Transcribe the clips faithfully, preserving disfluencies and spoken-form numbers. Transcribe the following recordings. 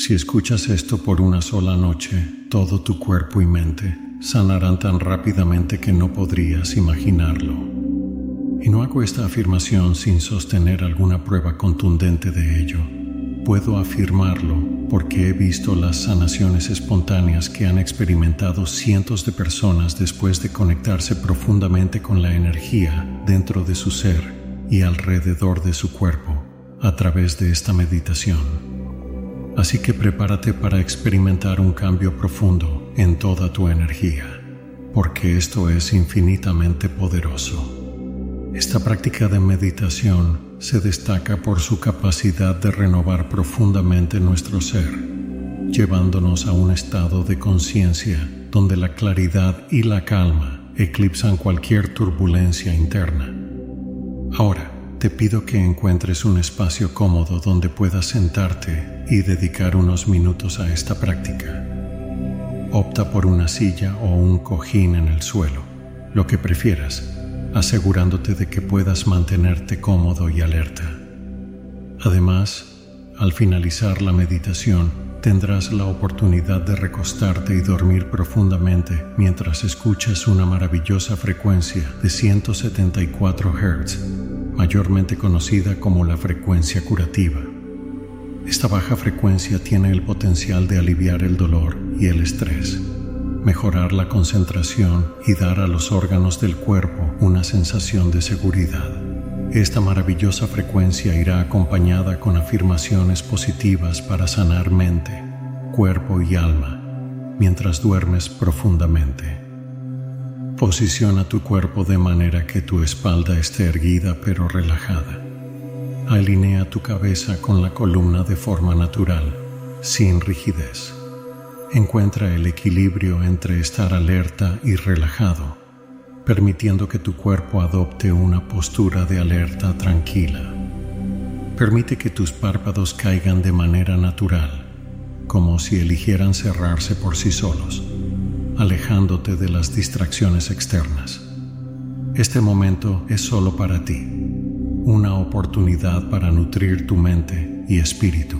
Si escuchas esto por una sola noche, todo tu cuerpo y mente sanarán tan rápidamente que no podrías imaginarlo. Y no hago esta afirmación sin sostener alguna prueba contundente de ello. Puedo afirmarlo porque he visto las sanaciones espontáneas que han experimentado cientos de personas después de conectarse profundamente con la energía dentro de su ser y alrededor de su cuerpo a través de esta meditación. Así que prepárate para experimentar un cambio profundo en toda tu energía, porque esto es infinitamente poderoso. Esta práctica de meditación se destaca por su capacidad de renovar profundamente nuestro ser, llevándonos a un estado de conciencia donde la claridad y la calma eclipsan cualquier turbulencia interna. Ahora, te pido que encuentres un espacio cómodo donde puedas sentarte y dedicar unos minutos a esta práctica. Opta por una silla o un cojín en el suelo, lo que prefieras, asegurándote de que puedas mantenerte cómodo y alerta. Además, al finalizar la meditación, tendrás la oportunidad de recostarte y dormir profundamente mientras escuchas una maravillosa frecuencia de ciento setenta y cuatro hertz, mayormente conocida como la frecuencia curativa. Esta baja frecuencia tiene el potencial de aliviar el dolor y el estrés, mejorar la concentración y dar a los órganos del cuerpo una sensación de seguridad. Esta maravillosa frecuencia irá acompañada con afirmaciones positivas para sanar mente, cuerpo y alma mientras duermes profundamente. Posiciona tu cuerpo de manera que tu espalda esté erguida pero relajada. Alinea tu cabeza con la columna de forma natural, sin rigidez. Encuentra el equilibrio entre estar alerta y relajado, permitiendo que tu cuerpo adopte una postura de alerta tranquila. Permite que tus párpados caigan de manera natural, como si eligieran cerrarse por sí solos, alejándote de las distracciones externas. Este momento es solo para ti, una oportunidad para nutrir tu mente y espíritu.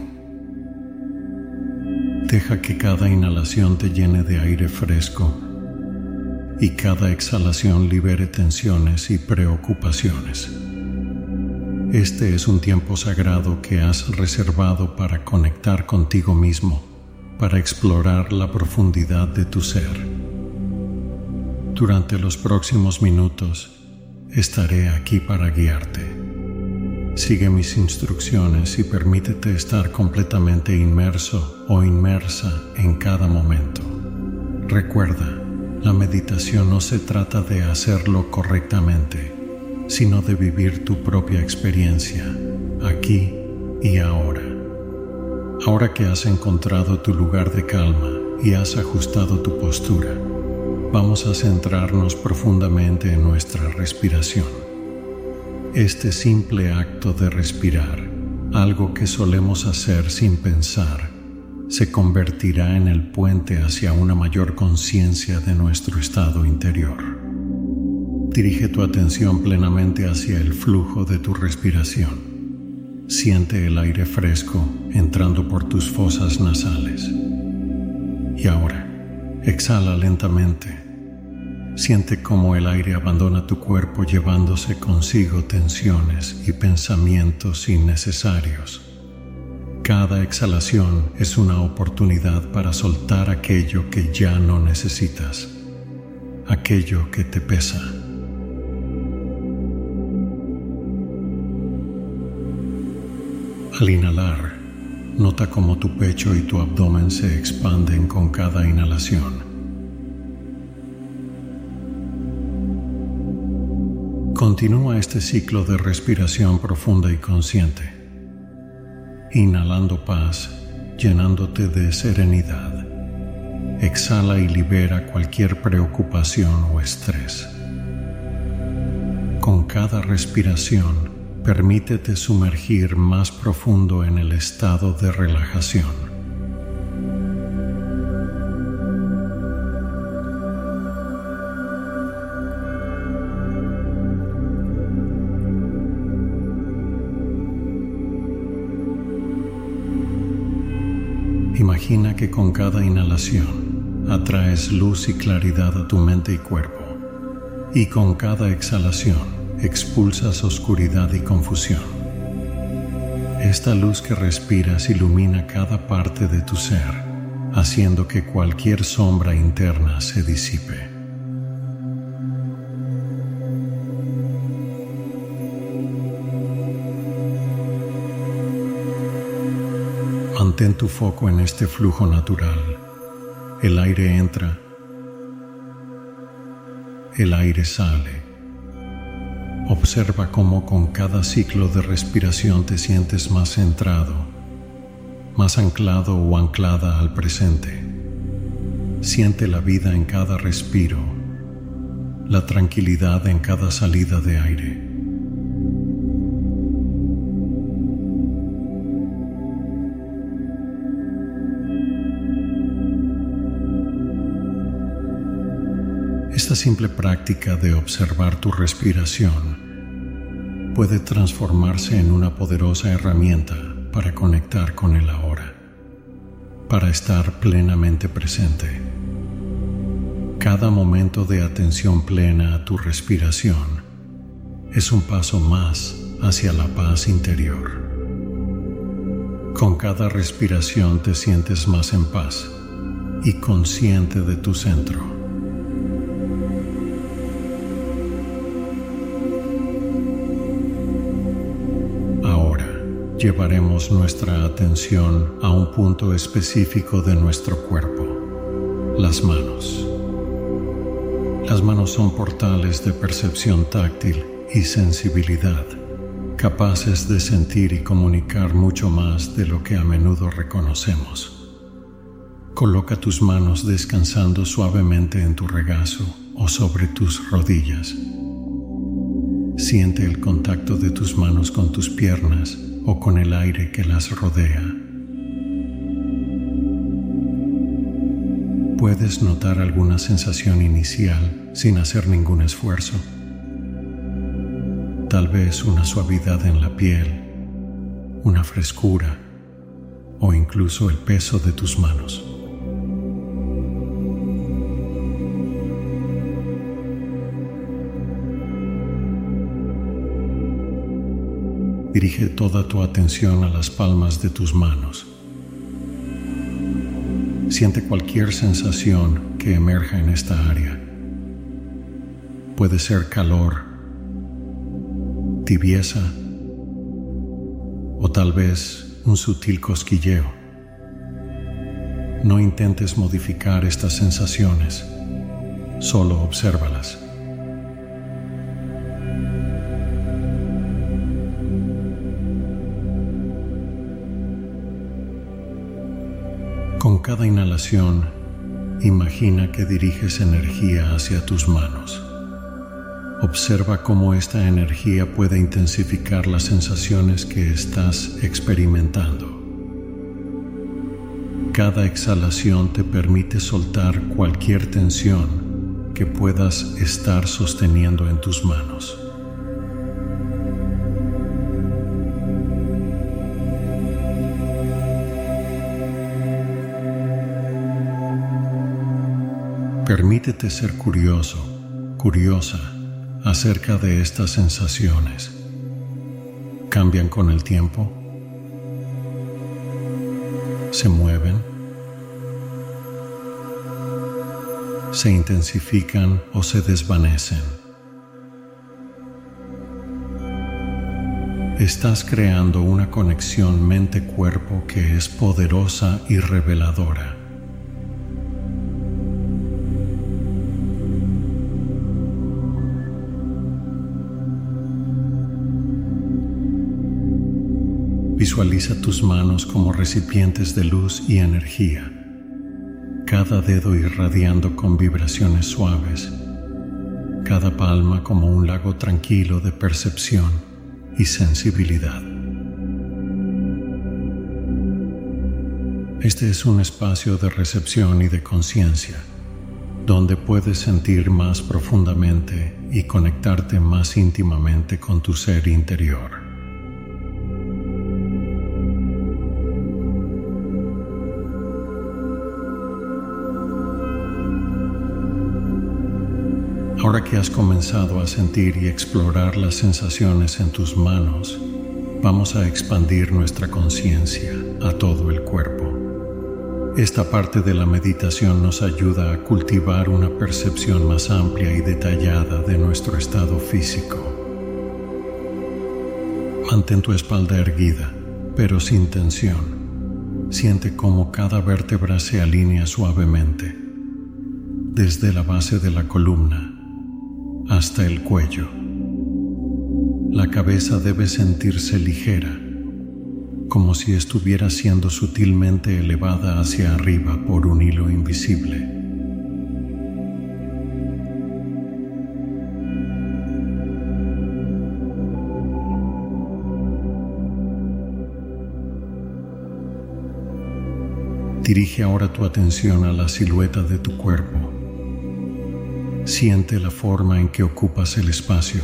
Deja que cada inhalación te llene de aire fresco y cada exhalación libere tensiones y preocupaciones. Este es un tiempo sagrado que has reservado para conectar contigo mismo, para explorar la profundidad de tu ser. Durante los próximos minutos, estaré aquí para guiarte. Sigue mis instrucciones y permítete estar completamente inmerso o inmersa en cada momento. Recuerda, la meditación no se trata de hacerlo correctamente, sino de vivir tu propia experiencia, aquí y ahora. Ahora que has encontrado tu lugar de calma y has ajustado tu postura, vamos a centrarnos profundamente en nuestra respiración. Este simple acto de respirar, algo que solemos hacer sin pensar, se convertirá en el puente hacia una mayor conciencia de nuestro estado interior. Dirige tu atención plenamente hacia el flujo de tu respiración. Siente el aire fresco entrando por tus fosas nasales. Y ahora, exhala lentamente. Siente cómo el aire abandona tu cuerpo llevándose consigo tensiones y pensamientos innecesarios. Cada exhalación es una oportunidad para soltar aquello que ya no necesitas, aquello que te pesa. Al inhalar, nota cómo tu pecho y tu abdomen se expanden con cada inhalación. Continúa este ciclo de respiración profunda y consciente, inhalando paz, llenándote de serenidad. Exhala y libera cualquier preocupación o estrés. Con cada respiración, permítete sumergir más profundo en el estado de relajación. Imagina que con cada inhalación atraes luz y claridad a tu mente y cuerpo, y con cada exhalación expulsas oscuridad y confusión. Esta luz que respiras ilumina cada parte de tu ser, haciendo que cualquier sombra interna se disipe. Mantén tu foco en este flujo natural. El aire entra, el aire sale. Observa cómo con cada ciclo de respiración te sientes más centrado, más anclado o anclada al presente. Siente la vida en cada respiro, la tranquilidad en cada salida de aire. Esta simple práctica de observar tu respiración puede transformarse en una poderosa herramienta para conectar con el ahora, para estar plenamente presente. Cada momento de atención plena a tu respiración es un paso más hacia la paz interior. Con cada respiración te sientes más en paz y consciente de tu centro. Llevaremos nuestra atención a un punto específico de nuestro cuerpo, las manos. Las manos son portales de percepción táctil y sensibilidad, capaces de sentir y comunicar mucho más de lo que a menudo reconocemos. Coloca tus manos descansando suavemente en tu regazo o sobre tus rodillas. Siente el contacto de tus manos con tus piernas o con el aire que las rodea. Puedes notar alguna sensación inicial sin hacer ningún esfuerzo. Tal vez una suavidad en la piel, una frescura o incluso el peso de tus manos. Dirige toda tu atención a las palmas de tus manos. Siente cualquier sensación que emerja en esta área. Puede ser calor, tibieza o tal vez un sutil cosquilleo. No intentes modificar estas sensaciones, solo obsérvalas. Con cada inhalación, imagina que diriges energía hacia tus manos. Observa cómo esta energía puede intensificar las sensaciones que estás experimentando. Cada exhalación te permite soltar cualquier tensión que puedas estar sosteniendo en tus manos. Permítete ser curioso, curiosa acerca de estas sensaciones. ¿Cambian con el tiempo? ¿Se mueven? ¿Se intensifican o se desvanecen? Estás creando una conexión mente-cuerpo que es poderosa y reveladora. Visualiza tus manos como recipientes de luz y energía, cada dedo irradiando con vibraciones suaves, cada palma como un lago tranquilo de percepción y sensibilidad. Este es un espacio de recepción y de conciencia, donde puedes sentir más profundamente y conectarte más íntimamente con tu ser interior. Ahora que has comenzado a sentir y explorar las sensaciones en tus manos, vamos a expandir nuestra conciencia a todo el cuerpo. Esta parte de la meditación nos ayuda a cultivar una percepción más amplia y detallada de nuestro estado físico. Mantén tu espalda erguida, pero sin tensión. Siente cómo cada vértebra se alinea suavemente, desde la base de la columna hasta el cuello. La cabeza debe sentirse ligera, como si estuviera siendo sutilmente elevada hacia arriba por un hilo invisible. Dirige ahora tu atención a la silueta de tu cuerpo. Siente la forma en que ocupas el espacio.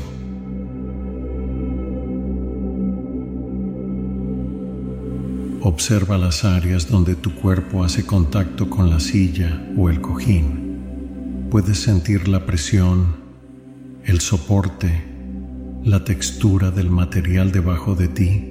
Observa las áreas donde tu cuerpo hace contacto con la silla o el cojín. Puedes sentir la presión, el soporte, la textura del material debajo de ti.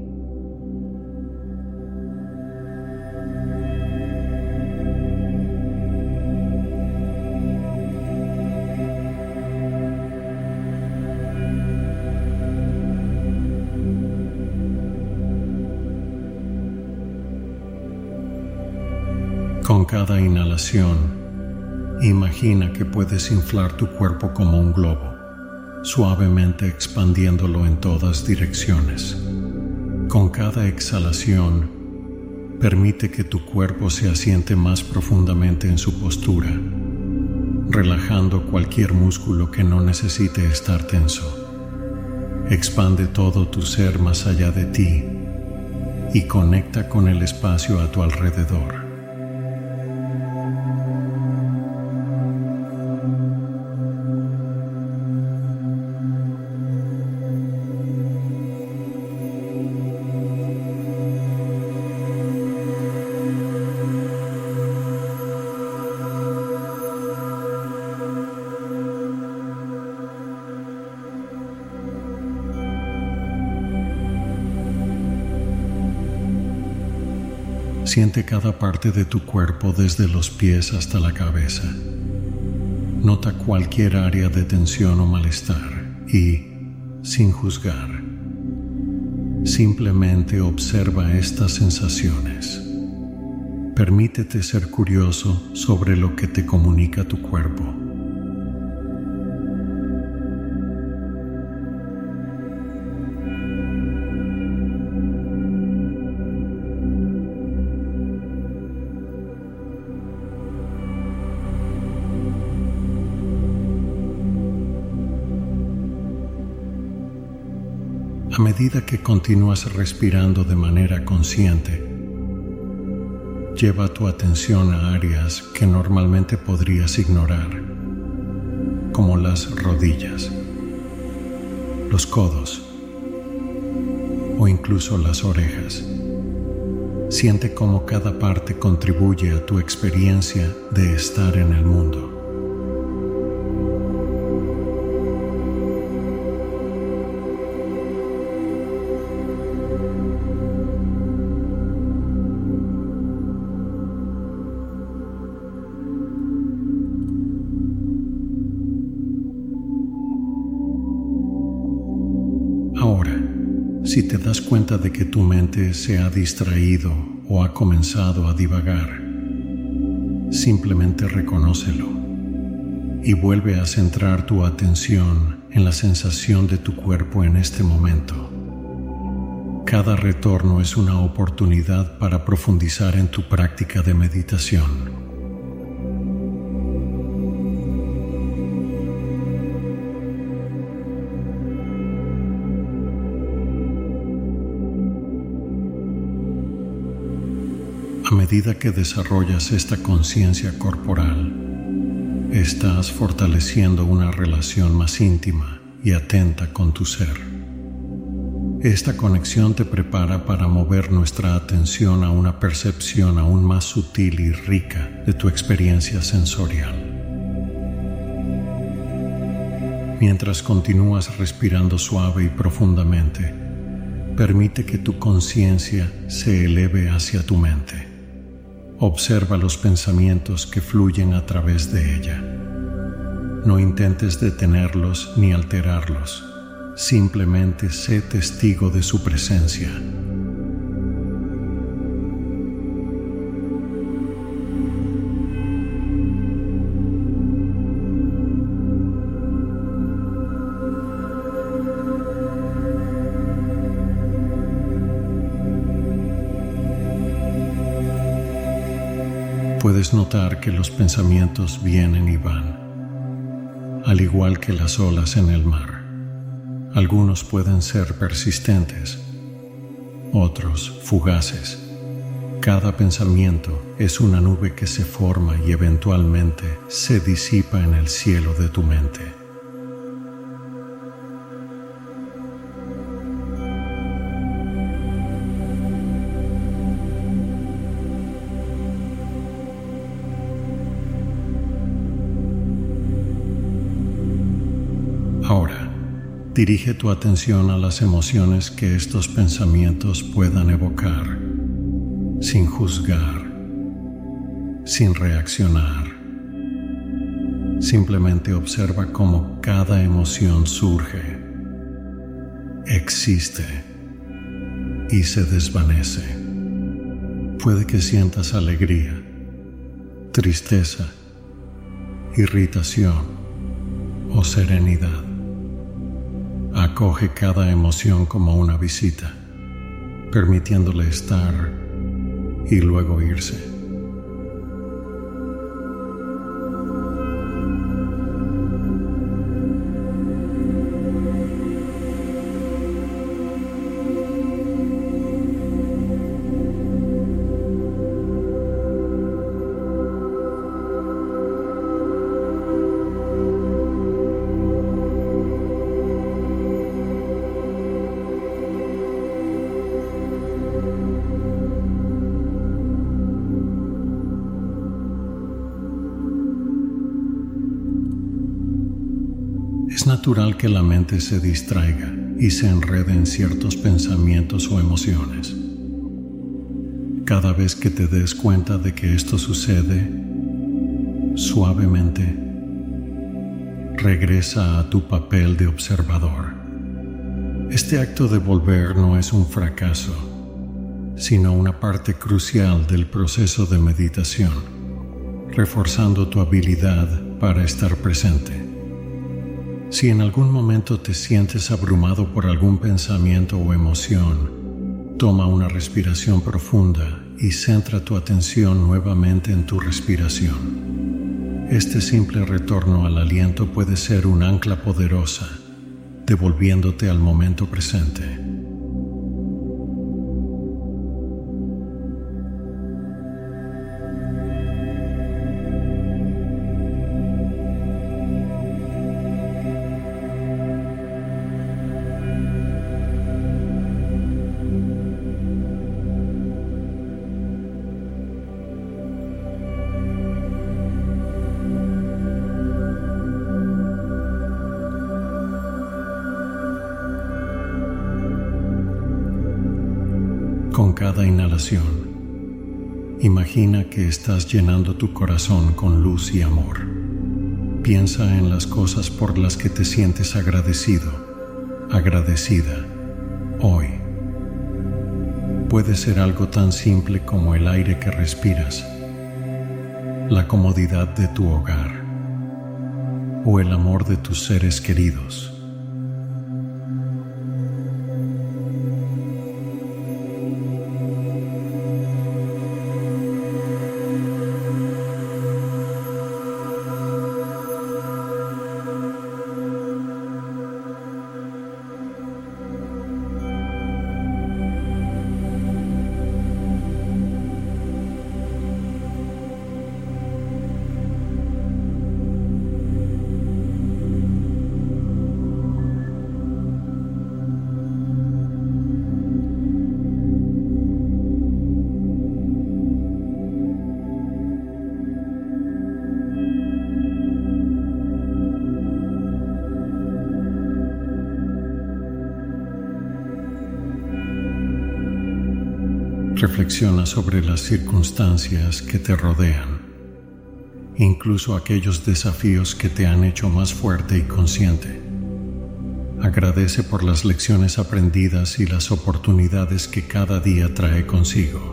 Con cada inhalación, imagina que puedes inflar tu cuerpo como un globo, suavemente expandiéndolo en todas direcciones. Con cada exhalación, permite que tu cuerpo se asiente más profundamente en su postura, relajando cualquier músculo que no necesite estar tenso. Expande todo tu ser más allá de ti y conecta con el espacio a tu alrededor. Siente cada parte de tu cuerpo desde los pies hasta la cabeza. Nota cualquier área de tensión o malestar y, sin juzgar, simplemente observa estas sensaciones. Permítete ser curioso sobre lo que te comunica tu cuerpo. A medida que continúas respirando de manera consciente, lleva tu atención a áreas que normalmente podrías ignorar, como las rodillas, los codos o incluso las orejas. Siente cómo cada parte contribuye a tu experiencia de estar en el mundo. Ahora, si te das cuenta de que tu mente se ha distraído o ha comenzado a divagar, simplemente reconócelo y vuelve a centrar tu atención en la sensación de tu cuerpo en este momento. Cada retorno es una oportunidad para profundizar en tu práctica de meditación. A medida que desarrollas esta conciencia corporal, estás fortaleciendo una relación más íntima y atenta con tu ser. Esta conexión te prepara para mover nuestra atención a una percepción aún más sutil y rica de tu experiencia sensorial. Mientras continúas respirando suave y profundamente, permite que tu conciencia se eleve hacia tu mente. Observa los pensamientos que fluyen a través de ella. No intentes detenerlos ni alterarlos. Simplemente sé testigo de su presencia. Puedes notar que los pensamientos vienen y van, al igual que las olas en el mar. Algunos pueden ser persistentes, otros fugaces. Cada pensamiento es una nube que se forma y eventualmente se disipa en el cielo de tu mente. Ahora, dirige tu atención a las emociones que estos pensamientos puedan evocar, sin juzgar, sin reaccionar. Simplemente observa cómo cada emoción surge, existe y se desvanece. Puede que sientas alegría, tristeza, irritación o serenidad. Acoge cada emoción como una visita, permitiéndole estar y luego irse. Es natural que la mente se distraiga y se enrede en ciertos pensamientos o emociones. Cada vez que te des cuenta de que esto sucede, suavemente regresa a tu papel de observador. Este acto de volver no es un fracaso, sino una parte crucial del proceso de meditación, reforzando tu habilidad para estar presente. Si en algún momento te sientes abrumado por algún pensamiento o emoción, toma una respiración profunda y centra tu atención nuevamente en tu respiración. Este simple retorno al aliento puede ser un ancla poderosa, devolviéndote al momento presente. Con cada inhalación, imagina que estás llenando tu corazón con luz y amor. Piensa en las cosas por las que te sientes agradecido, agradecida, hoy. Puede ser algo tan simple como el aire que respiras, la comodidad de tu hogar o el amor de tus seres queridos. Reflexiona sobre las circunstancias que te rodean, incluso aquellos desafíos que te han hecho más fuerte y consciente. Agradece por las lecciones aprendidas y las oportunidades que cada día trae consigo.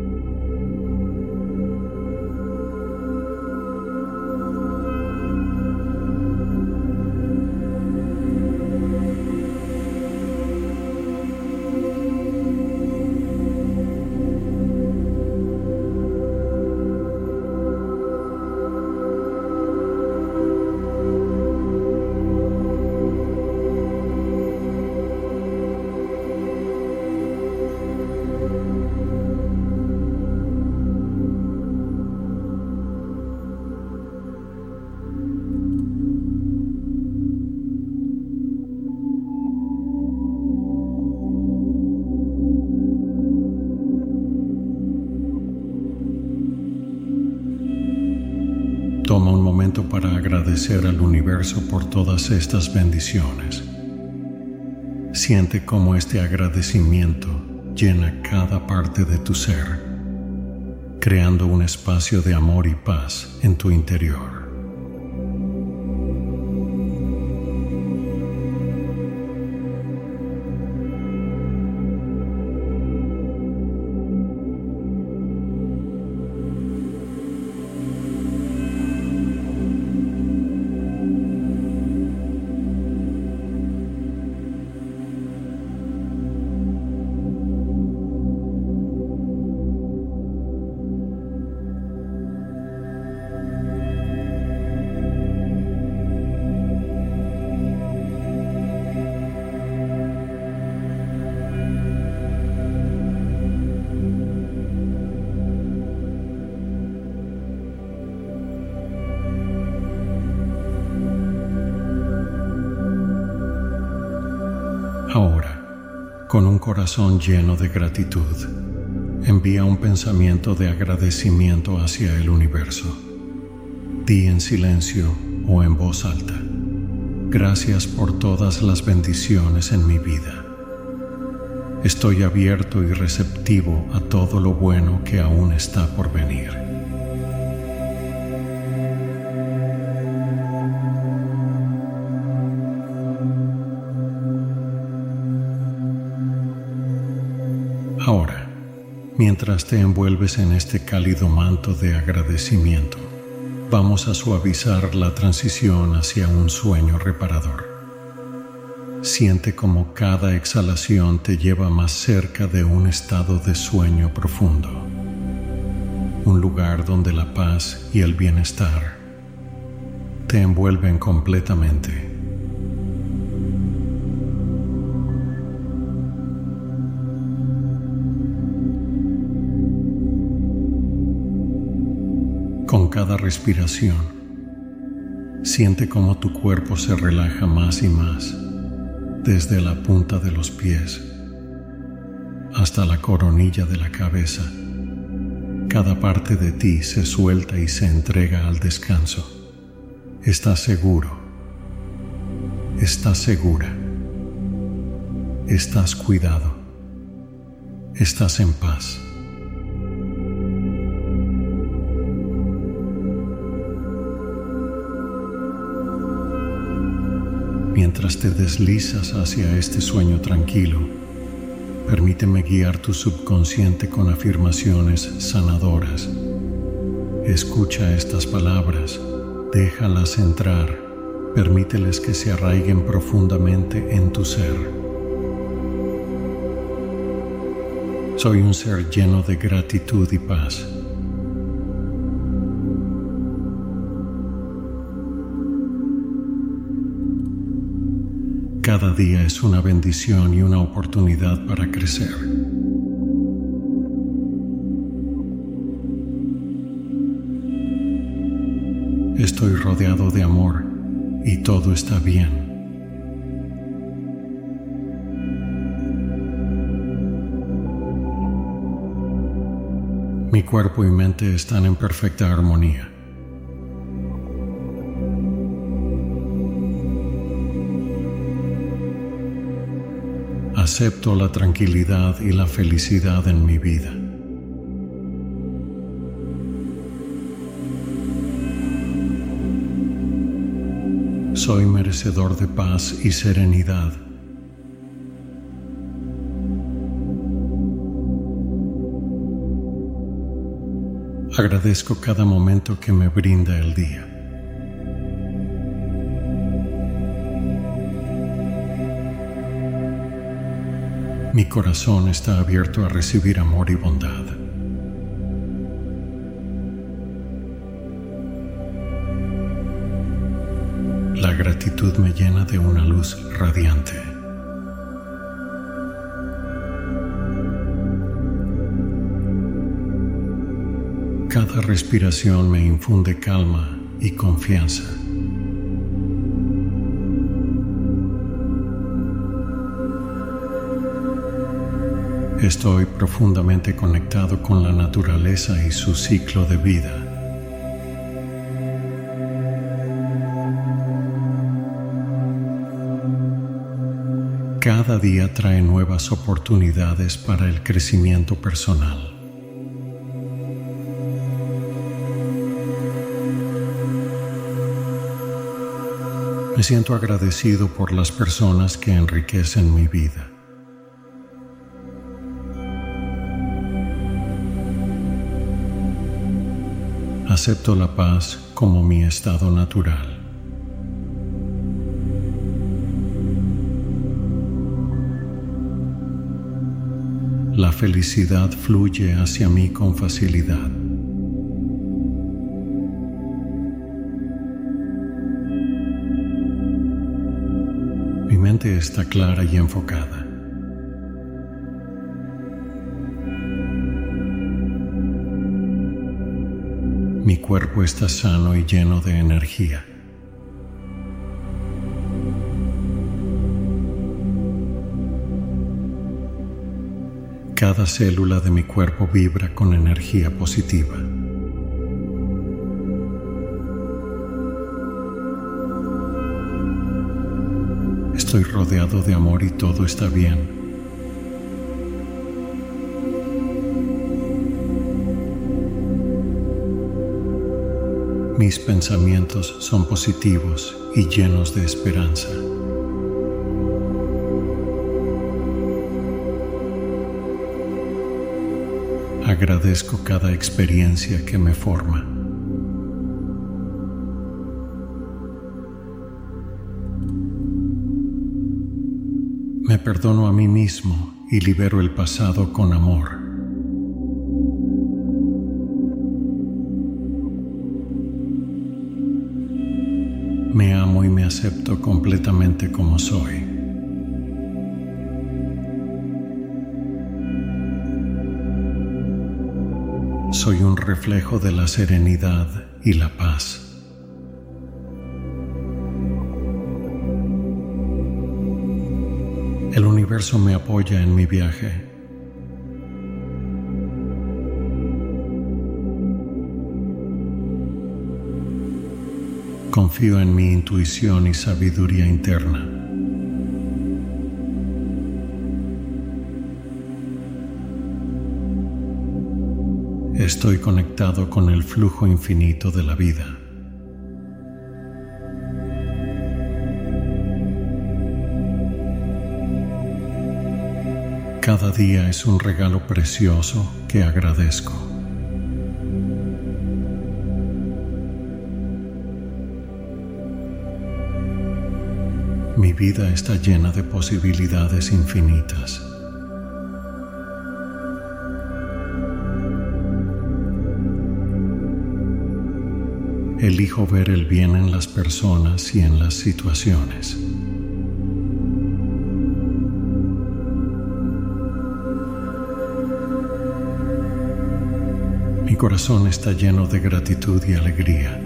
Toma un momento para agradecer al universo por todas estas bendiciones. Siente cómo este agradecimiento llena cada parte de tu ser, creando un espacio de amor y paz en tu interior. Ahora, con un corazón lleno de gratitud, envía un pensamiento de agradecimiento hacia el universo. Di en silencio o en voz alta: gracias por todas las bendiciones en mi vida. Estoy abierto y receptivo a todo lo bueno que aún está por venir. Ahora, mientras te envuelves en este cálido manto de agradecimiento, vamos a suavizar la transición hacia un sueño reparador. Siente cómo cada exhalación te lleva más cerca de un estado de sueño profundo, un lugar donde la paz y el bienestar te envuelven completamente. Con cada respiración, siente cómo tu cuerpo se relaja más y más, desde la punta de los pies hasta la coronilla de la cabeza. Cada parte de ti se suelta y se entrega al descanso. Estás seguro, estás segura, estás cuidado, estás en paz. Mientras te deslizas hacia este sueño tranquilo, permíteme guiar tu subconsciente con afirmaciones sanadoras. Escucha estas palabras, déjalas entrar, permíteles que se arraiguen profundamente en tu ser. Soy un ser lleno de gratitud y paz. Cada día es una bendición y una oportunidad para crecer. Estoy rodeado de amor y todo está bien. Mi cuerpo y mente están en perfecta armonía. Acepto la tranquilidad y la felicidad en mi vida. Soy merecedor de paz y serenidad. Agradezco cada momento que me brinda el día. Mi corazón está abierto a recibir amor y bondad. La gratitud me llena de una luz radiante. Cada respiración me infunde calma y confianza. Estoy profundamente conectado con la naturaleza y su ciclo de vida. Cada día trae nuevas oportunidades para el crecimiento personal. Me siento agradecido por las personas que enriquecen mi vida. Acepto la paz como mi estado natural. La felicidad fluye hacia mí con facilidad. Mi mente está clara y enfocada. Mi cuerpo está sano y lleno de energía. Cada célula de mi cuerpo vibra con energía positiva. Estoy rodeado de amor y todo está bien. Mis pensamientos son positivos y llenos de esperanza. Agradezco cada experiencia que me forma. Me perdono a mí mismo y libero el pasado con amor. Me amo y me acepto completamente como soy. Soy un reflejo de la serenidad y la paz. El universo me apoya en mi viaje. Confío en mi intuición y sabiduría interna. Estoy conectado con el flujo infinito de la vida. Cada día es un regalo precioso que agradezco. Mi vida está llena de posibilidades infinitas. Elijo ver el bien en las personas y en las situaciones. Mi corazón está lleno de gratitud y alegría.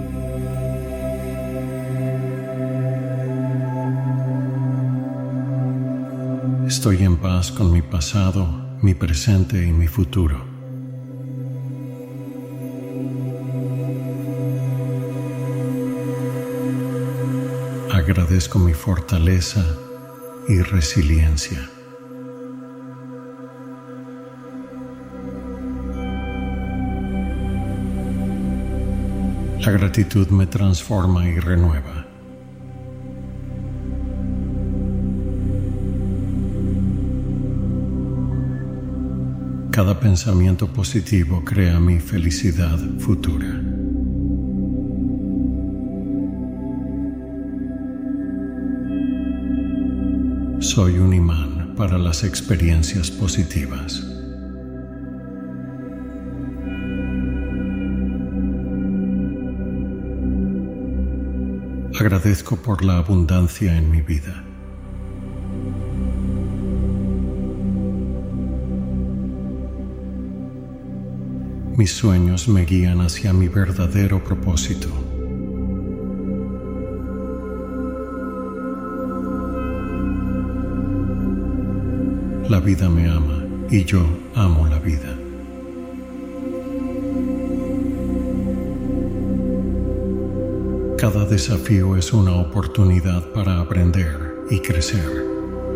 Estoy en paz con mi pasado, mi presente y mi futuro. Agradezco mi fortaleza y resiliencia. La gratitud me transforma y renueva. Cada pensamiento positivo crea mi felicidad futura. Soy un imán para las experiencias positivas. Agradezco por la abundancia en mi vida. Mis sueños me guían hacia mi verdadero propósito. La vida me ama y yo amo la vida. Cada desafío es una oportunidad para aprender y crecer.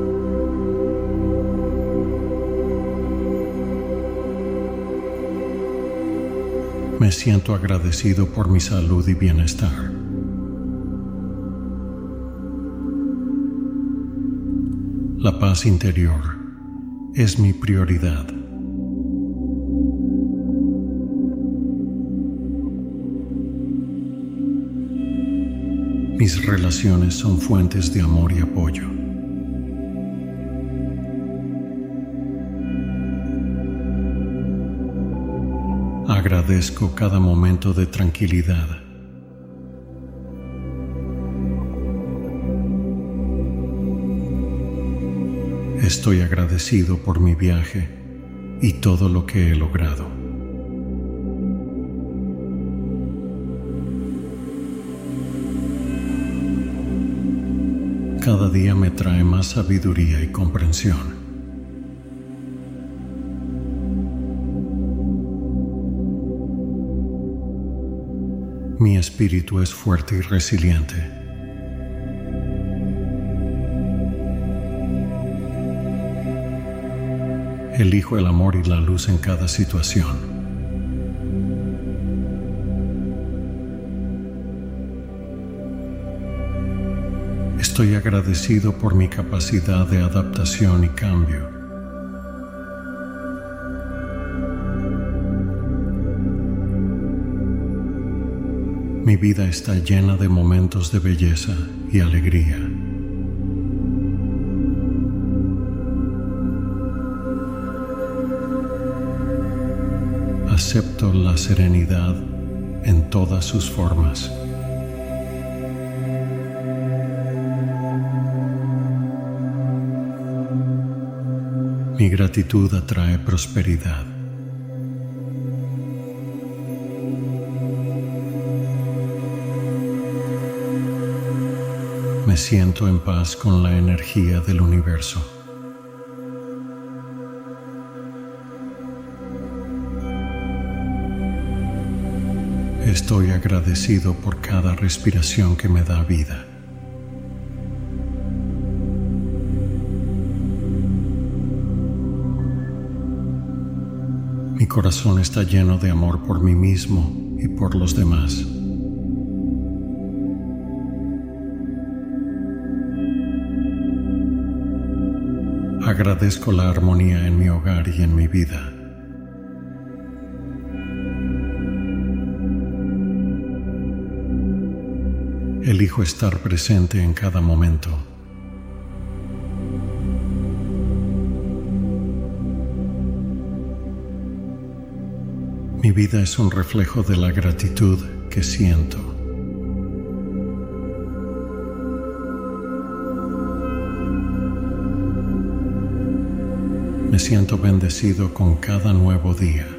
Me siento agradecido por mi salud y bienestar. La paz interior es mi prioridad. Mis relaciones son fuentes de amor y apoyo. Agradezco cada momento de tranquilidad. Estoy agradecido por mi viaje y todo lo que he logrado. Cada día me trae más sabiduría y comprensión. Mi espíritu es fuerte y resiliente. Elijo el amor y la luz en cada situación. Estoy agradecido por mi capacidad de adaptación y cambio. Mi vida está llena de momentos de belleza y alegría. Acepto la serenidad en todas sus formas. Mi gratitud atrae prosperidad. Me siento en paz con la energía del universo. Estoy agradecido por cada respiración que me da vida. Mi corazón está lleno de amor por mí mismo y por los demás. Agradezco la armonía en mi hogar y en mi vida. Elijo estar presente en cada momento. Mi vida es un reflejo de la gratitud que siento. Me siento bendecido con cada nuevo día.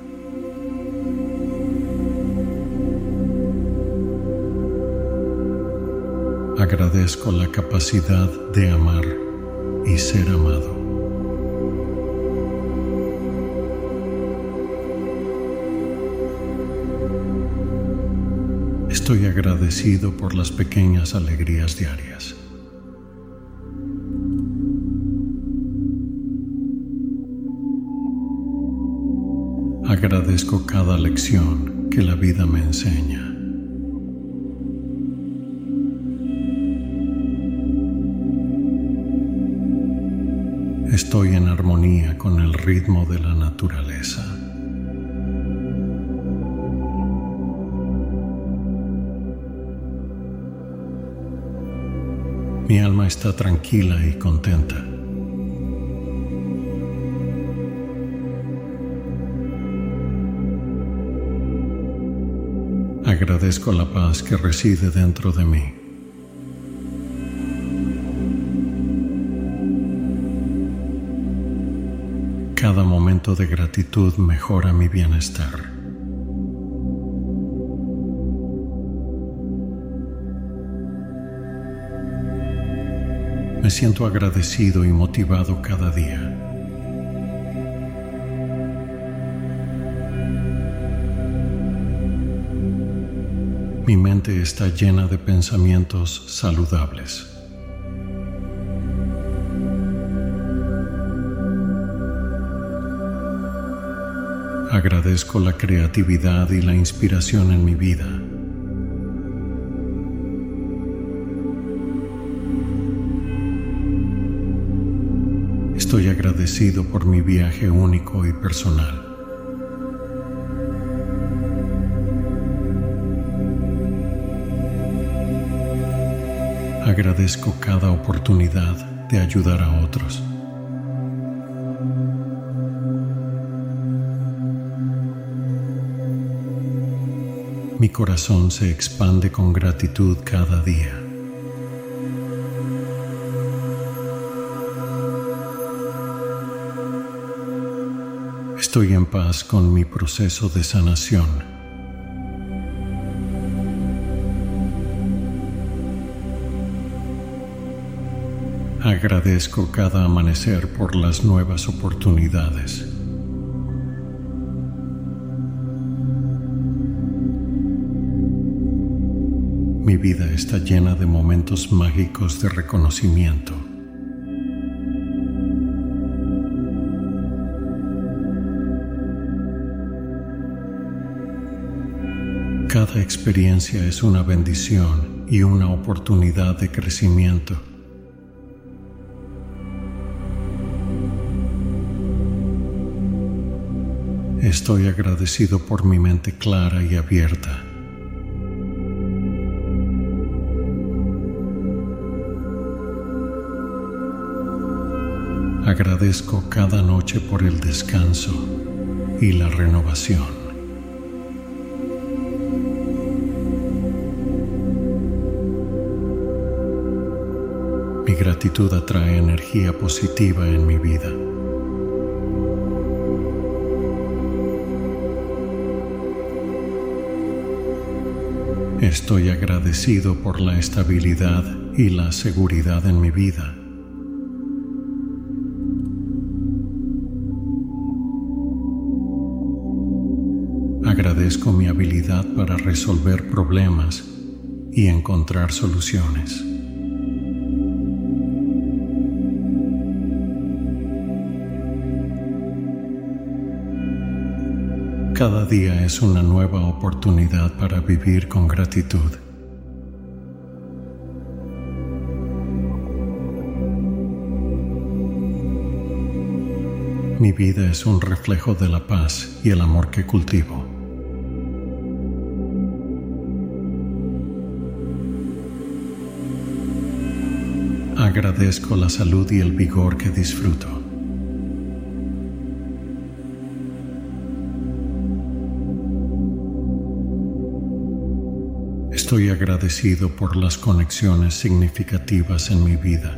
Agradezco la capacidad de amar y ser amado. Estoy agradecido por las pequeñas alegrías diarias. Agradezco cada lección que la vida me enseña. Estoy en armonía con el ritmo de la naturaleza. naturaleza. Mi alma está tranquila y contenta. Agradezco la paz que reside dentro de mí. Cada momento de gratitud mejora mi bienestar. Me siento agradecido y motivado cada día. Mi mente está llena de pensamientos saludables. Agradezco la creatividad y la inspiración en mi vida. Estoy agradecido por mi viaje único y personal. Agradezco cada oportunidad de ayudar a otros. Mi corazón se expande con gratitud cada día. Estoy en paz con mi proceso de sanación. Agradezco cada amanecer por las nuevas oportunidades. Mi vida está llena de momentos mágicos de reconocimiento. Cada experiencia es una bendición y una oportunidad de crecimiento. Estoy agradecido por mi mente clara y abierta. Agradezco cada noche por el descanso y la renovación. Mi gratitud atrae energía positiva en mi vida. Estoy agradecido por la estabilidad y la seguridad en mi vida. Agradezco mi habilidad para resolver problemas y encontrar soluciones. Cada día es una nueva oportunidad para vivir con gratitud. Mi vida es un reflejo de la paz y el amor que cultivo. Agradezco la salud y el vigor que disfruto. Estoy agradecido por las conexiones significativas en mi vida.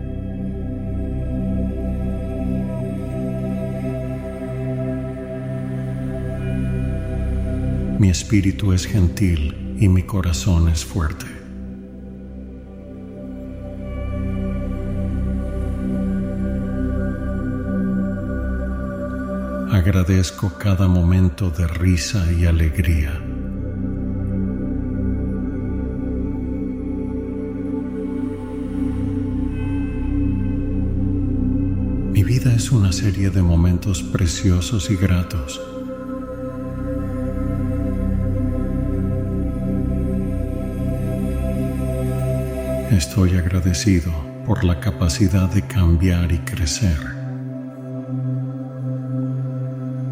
Mi espíritu es gentil y mi corazón es fuerte. Agradezco cada momento de risa y alegría. Mi vida es una serie de momentos preciosos y gratos. Estoy agradecido por la capacidad de cambiar y crecer.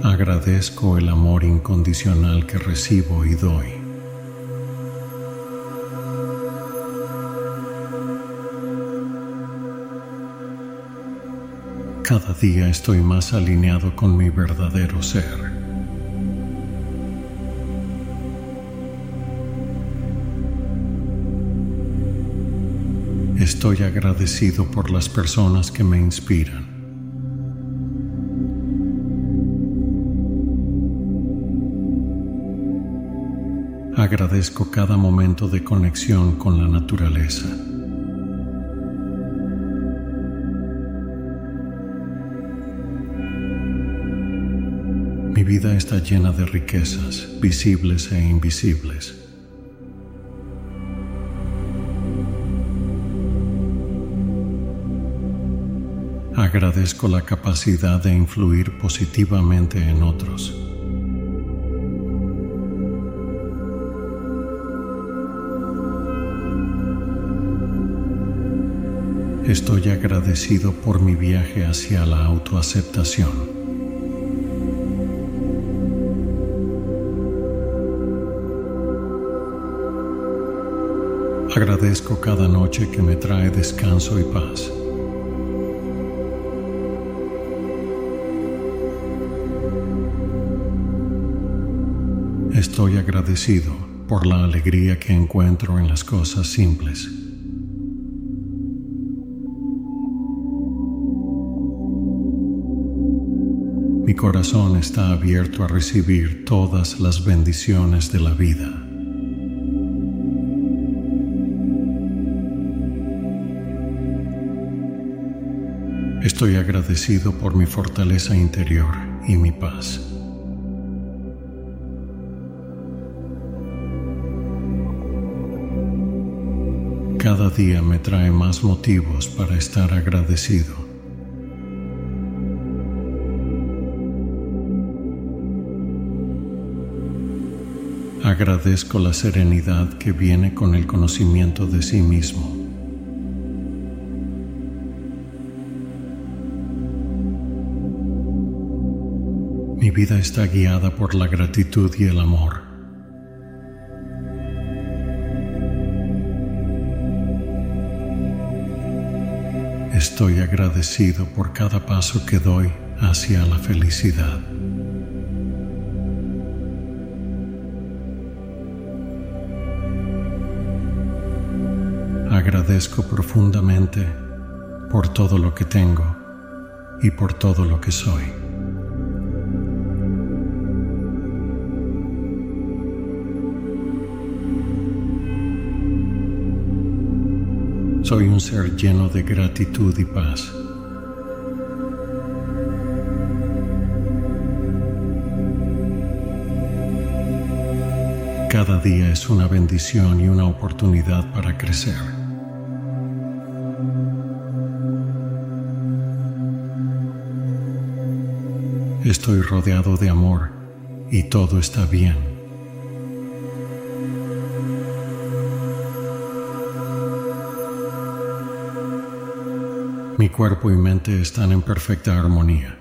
Agradezco el amor incondicional que recibo y doy. Cada día estoy más alineado con mi verdadero ser. Estoy agradecido por las personas que me inspiran. Agradezco cada momento de conexión con la naturaleza. Mi vida está llena de riquezas, visibles e invisibles. Agradezco la capacidad de influir positivamente en otros. Estoy agradecido por mi viaje hacia la autoaceptación. Agradezco cada noche que me trae descanso y paz. Estoy agradecido por la alegría que encuentro en las cosas simples. Mi corazón está abierto a recibir todas las bendiciones de la vida. Estoy agradecido por mi fortaleza interior y mi paz. Cada día me trae más motivos para estar agradecido. Agradezco la serenidad que viene con el conocimiento de sí mismo. Mi vida está guiada por la gratitud y el amor. Estoy agradecido por cada paso que doy hacia la felicidad. Agradezco profundamente por todo lo que tengo y por todo lo que soy. Soy un ser lleno de gratitud y paz. Cada día es una bendición y una oportunidad para crecer. Estoy rodeado de amor y todo está bien. Mi cuerpo y mente están en perfecta armonía.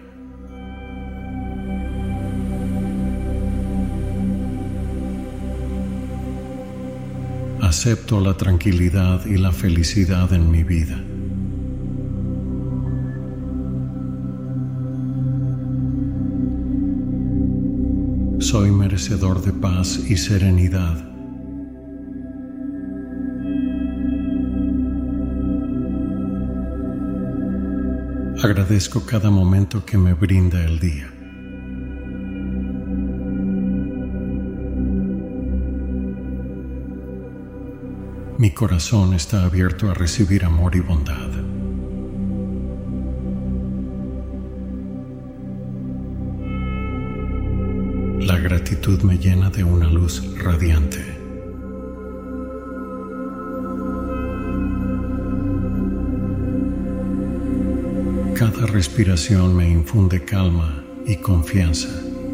Acepto la tranquilidad y la felicidad en mi vida. Soy merecedor de paz y serenidad. Agradezco cada momento que me brinda el día. Mi corazón está abierto a recibir amor y bondad. La gratitud me llena de una luz radiante. Cada respiración me infunde calma y confianza.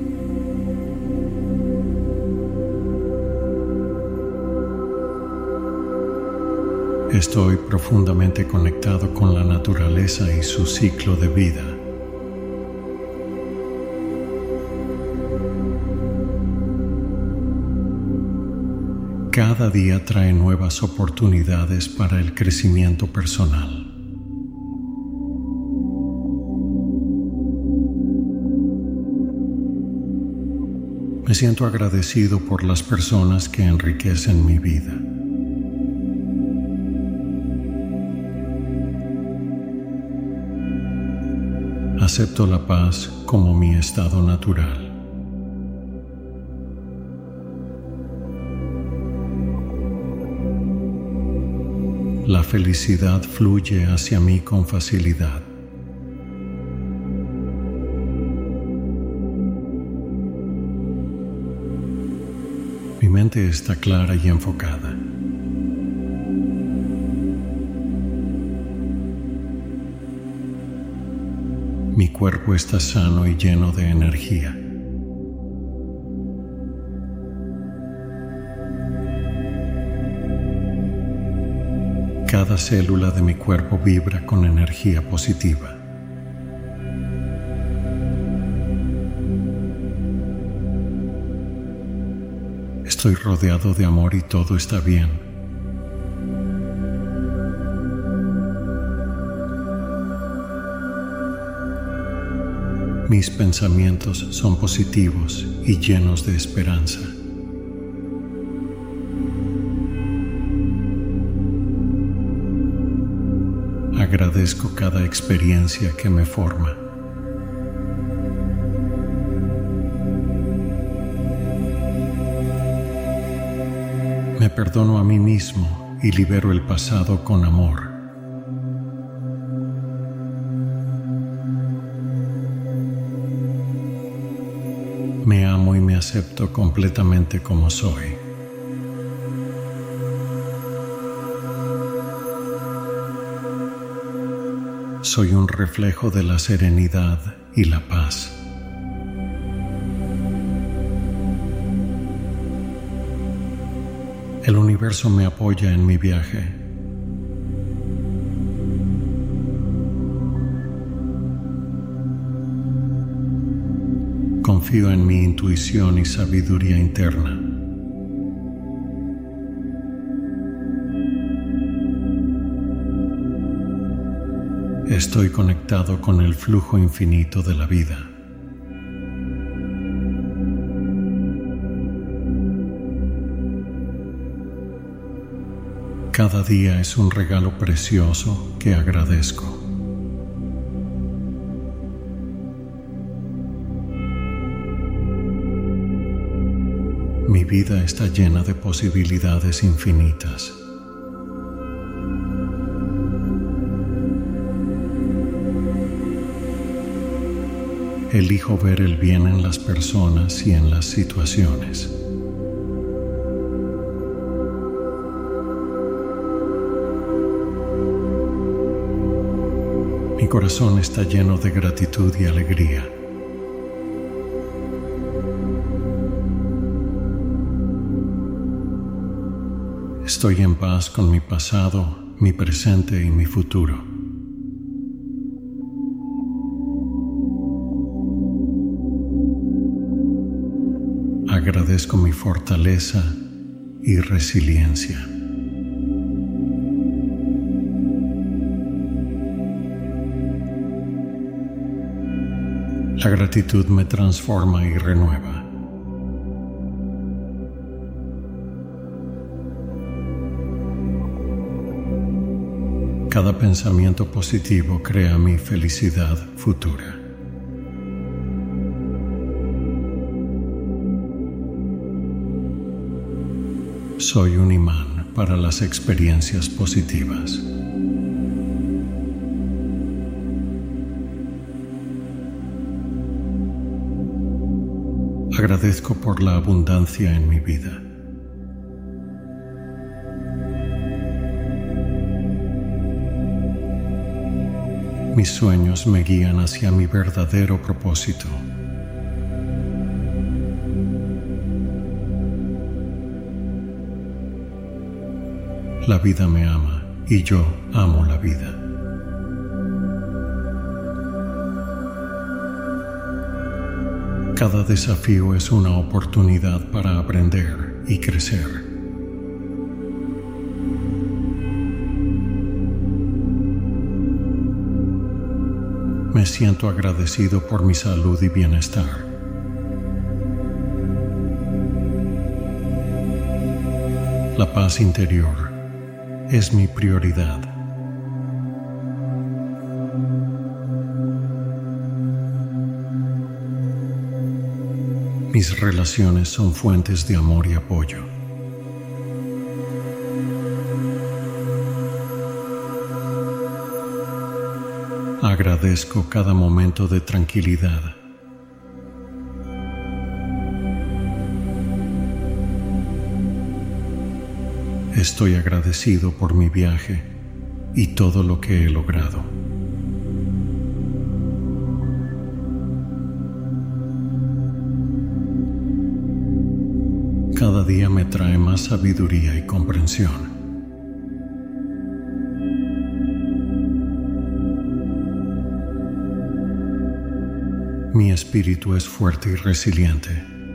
Estoy profundamente conectado con la naturaleza y su ciclo de vida. cada día trae nuevas oportunidades para el crecimiento personal. Me siento agradecido por las personas que enriquecen mi vida. Acepto la paz como mi estado natural. La felicidad fluye hacia mí con facilidad. Mi mente está clara y enfocada. Mi cuerpo está sano y lleno de energía. Cada célula de mi cuerpo vibra con energía positiva. Estoy rodeado de amor y todo está bien. Mis pensamientos son positivos y llenos de esperanza. Agradezco cada experiencia que me forma. Me perdono a mí mismo y libero el pasado con amor. Me amo y me acepto completamente como soy. Soy un reflejo de la serenidad y la paz. El universo me apoya en mi viaje. Confío en mi intuición y sabiduría interna. Estoy conectado con el flujo infinito de la vida. Cada día es un regalo precioso que agradezco. Mi vida está llena de posibilidades infinitas. Elijo ver el bien en las personas y en las situaciones. Mi corazón está lleno de gratitud y alegría. Estoy en paz con mi pasado, mi presente y mi futuro. Agradezco mi fortaleza y resiliencia. La gratitud me transforma y renueva. Cada pensamiento positivo crea mi felicidad futura. Soy un imán para las experiencias positivas. Agradezco por la abundancia en mi vida. Mis sueños me guían hacia mi verdadero propósito. La vida me ama y yo amo la vida. Cada desafío es una oportunidad para aprender y crecer. siento agradecido por mi salud y bienestar. La paz interior es mi prioridad. Mis relaciones son fuentes de amor y apoyo. Agradezco cada momento de tranquilidad. Estoy agradecido por mi viaje y todo lo que he logrado. Cada día me trae más sabiduría y comprensión. Mi espíritu es fuerte y resiliente.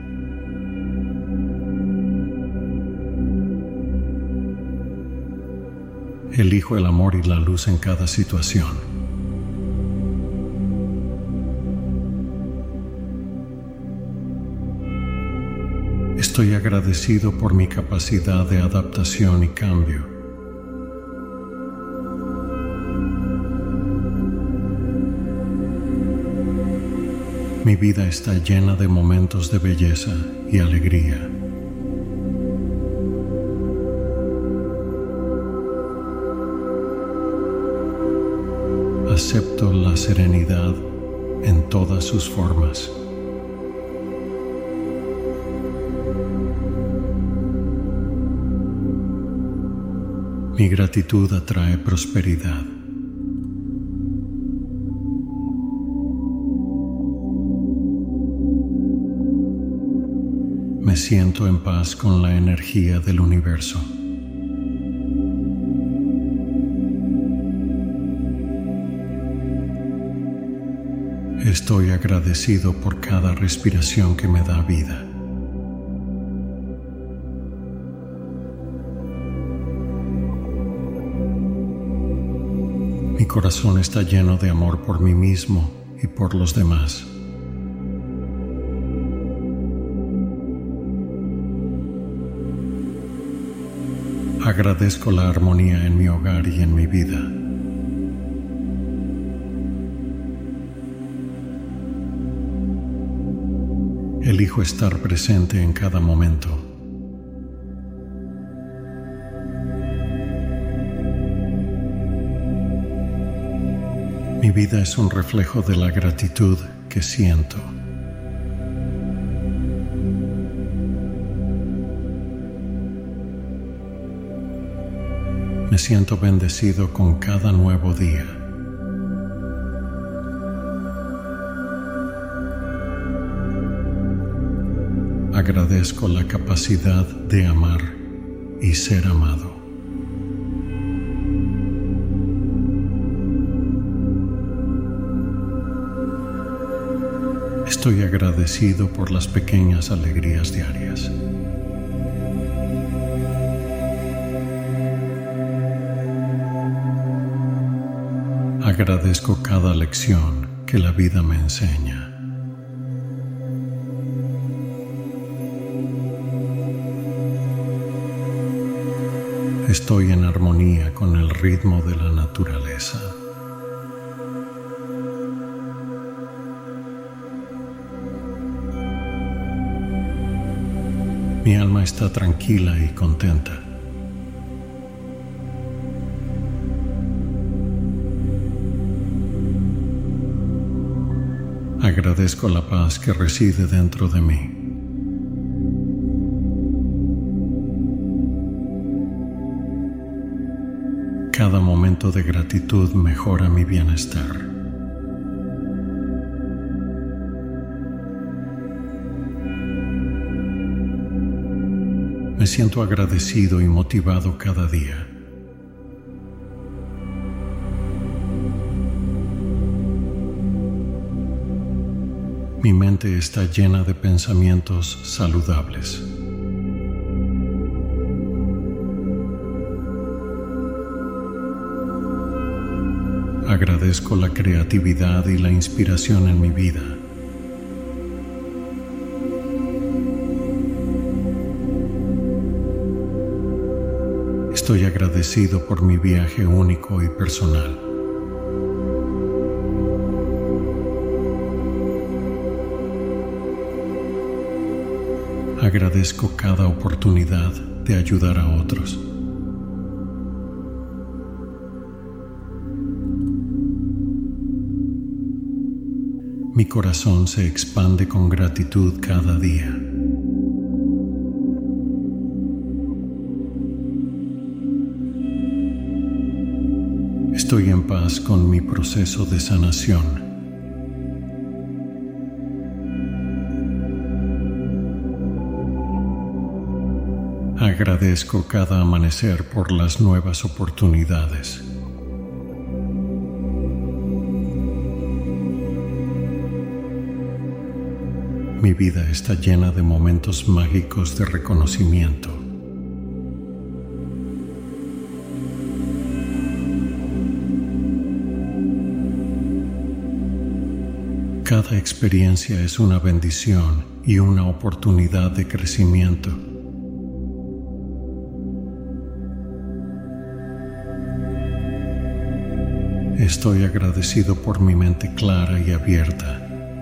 Elijo el amor y la luz en cada situación. Estoy agradecido por mi capacidad de adaptación y cambio. Mi vida está llena de momentos de belleza y alegría. Acepto la serenidad en todas sus formas. Mi gratitud atrae prosperidad. Me siento en paz con la energía del universo. Estoy agradecido por cada respiración que me da vida. Mi corazón está lleno de amor por mí mismo y por los demás. Agradezco la armonía en mi hogar y en mi vida. Elijo estar presente en cada momento. Mi vida es un reflejo de la gratitud que siento. Me siento bendecido con cada nuevo día. Agradezco la capacidad de amar y ser amado. Estoy agradecido por las pequeñas alegrías diarias. Agradezco cada lección que la vida me enseña. Estoy en armonía con el ritmo de la naturaleza. Mi alma está tranquila y contenta. Agradezco la paz que reside dentro de mí. Cada momento de gratitud mejora mi bienestar. Me siento agradecido y motivado cada día. Mi mente está llena de pensamientos saludables. Agradezco la creatividad y la inspiración en mi vida. Estoy agradecido por mi viaje único y personal. Agradezco cada oportunidad de ayudar a otros. Mi corazón se expande con gratitud cada día. Estoy en paz con mi proceso de sanación. Agradezco cada amanecer por las nuevas oportunidades. Mi vida está llena de momentos mágicos de reconocimiento. Cada experiencia es una bendición y una oportunidad de crecimiento. Estoy agradecido por mi mente clara y abierta.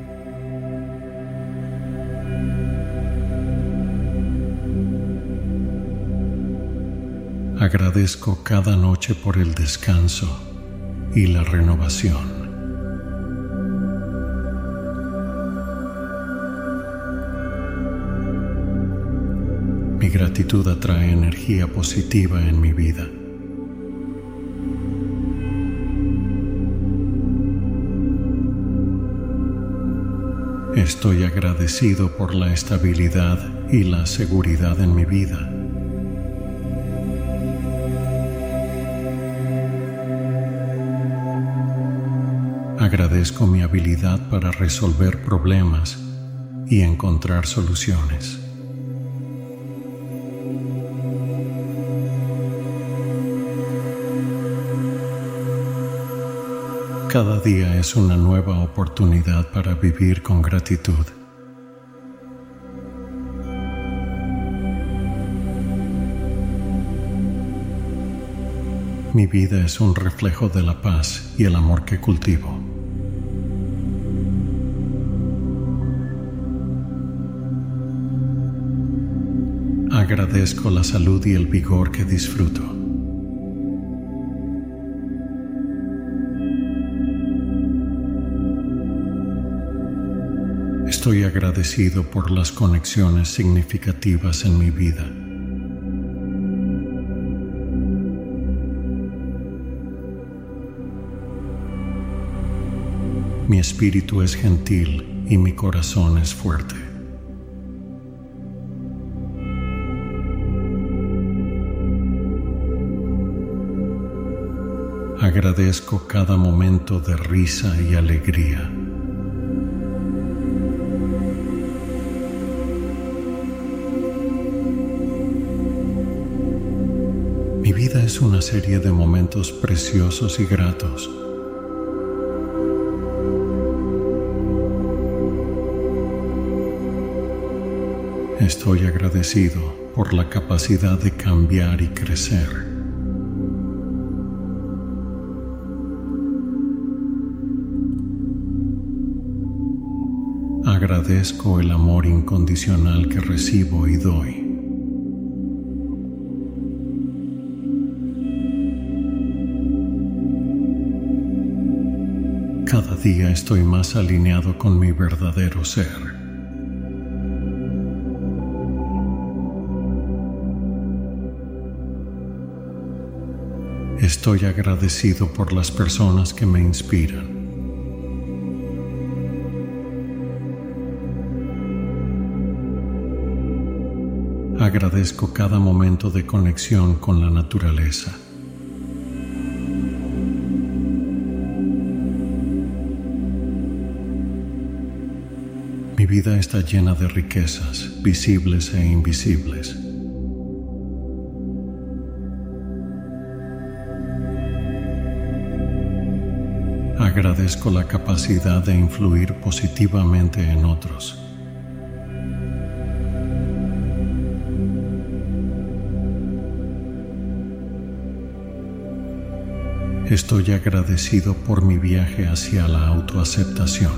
Agradezco cada noche por el descanso y la renovación. Mi gratitud atrae energía positiva en mi vida. Estoy agradecido por la estabilidad y la seguridad en mi vida. Agradezco mi habilidad para resolver problemas y encontrar soluciones. Cada día es una nueva oportunidad para vivir con gratitud. Mi vida es un reflejo de la paz y el amor que cultivo. Agradezco la salud y el vigor que disfruto. Estoy agradecido por las conexiones significativas en mi vida. Mi espíritu es gentil y mi corazón es fuerte. Agradezco cada momento de risa y alegría. Mi vida es una serie de momentos preciosos y gratos. Estoy agradecido por la capacidad de cambiar y crecer. Agradezco el amor incondicional que recibo y doy. Cada día estoy más alineado con mi verdadero ser. Estoy agradecido por las personas que me inspiran. Agradezco cada momento de conexión con la naturaleza. Mi vida está llena de riquezas, visibles e invisibles. Agradezco la capacidad de influir positivamente en otros. Estoy agradecido por mi viaje hacia la autoaceptación.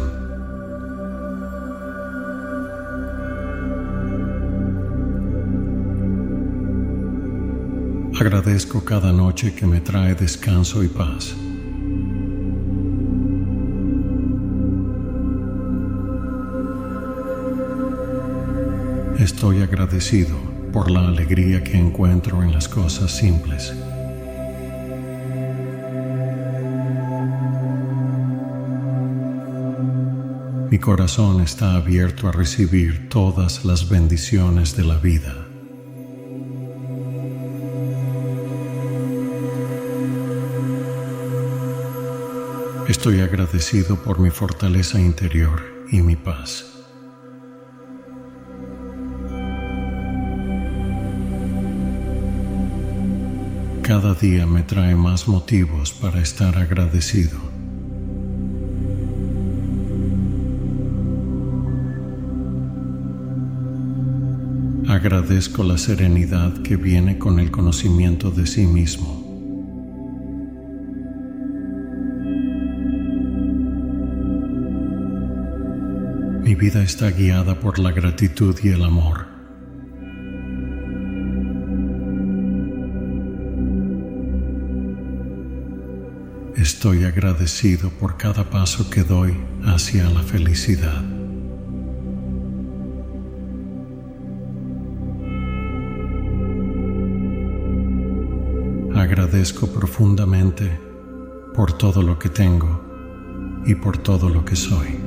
Agradezco cada noche que me trae descanso y paz. Estoy agradecido por la alegría que encuentro en las cosas simples. Mi corazón está abierto a recibir todas las bendiciones de la vida. Estoy agradecido por mi fortaleza interior y mi paz. Cada día me trae más motivos para estar agradecido. Agradezco la serenidad que viene con el conocimiento de sí mismo. Mi vida está guiada por la gratitud y el amor. Estoy agradecido por cada paso que doy hacia la felicidad. Agradezco profundamente por todo lo que tengo y por todo lo que soy.